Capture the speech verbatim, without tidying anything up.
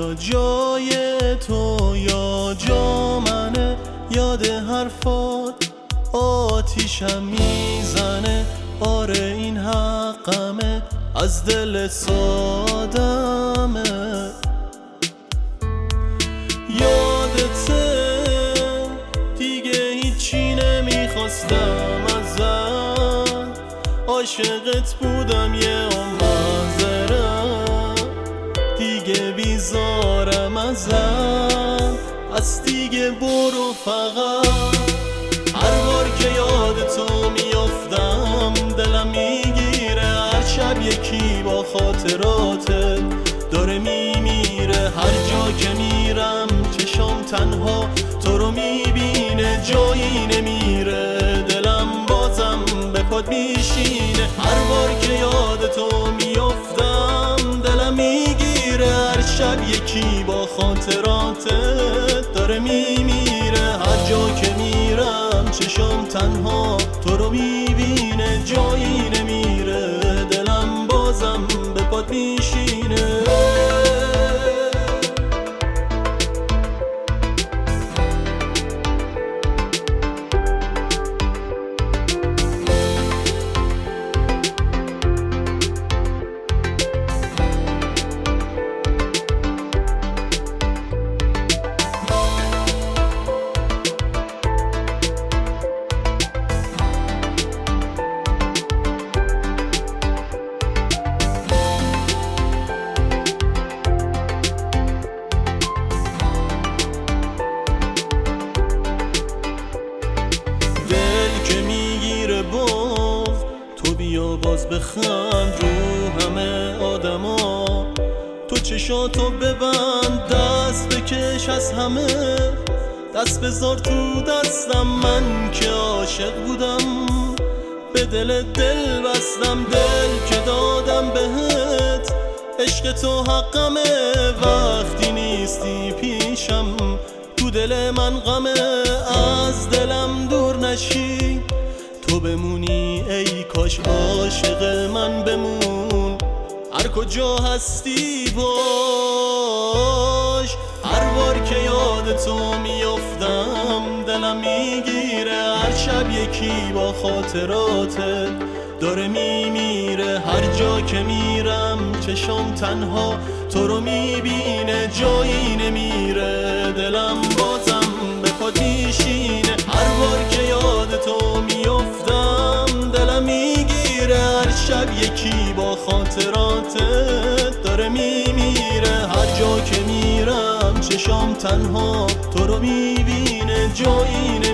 یا جای تو یا جا منه، یاد حرفات آتیشم میزنه. آره این حقمه، از دل سادمه. یادته دیگه هیچی نمیخواستم ازت، عاشقت بودم یه عمر، دیگه بیزارم ازت. از دیگه برو فقط. هر بار که یاد تو میافتم دلم میگیره، هر شب یکی با خاطراتت داره میمیره. هر جا که میرم چشام تنها تو رو میبینه، جایی نمیره دلم بازم به پات میشینه. هر بار که یاد تو میافتم دلم میگیره، هر شب یکی با خاطراتت داره میمیره. هر جا که میرم چشام تنها تو رو میبینه، جایی نمیره دلم بازم به پات میشینه. بیا باز بخند رو همه آدما، تو چشاتو ببند دست بکش از همه. دست بذار تو دستم، من که عاشق بودم به دل دل بستم. دل که دادم بهت، عشق تو حقمه. وقتی نیستی پیشم تو دل من غمه، از دلم دور نشی تو بمونی. ای کاش عاشق من بمون، هر کجا هستی باش. هر بار که یاد تو میافتم دلم میگیره، هر شب یکی با خاطراتت داره میمیره. هر جا که میرم چشام تنها تو رو میبینه، جایی نمیره دلم بازم به پات میشینه. هر بار که یاد تو میافتم دلم میگیره، هر شب یکی با خاطراتت داره میمیره. هر جا که میرم چشام تنها تو رو میبینه، جایی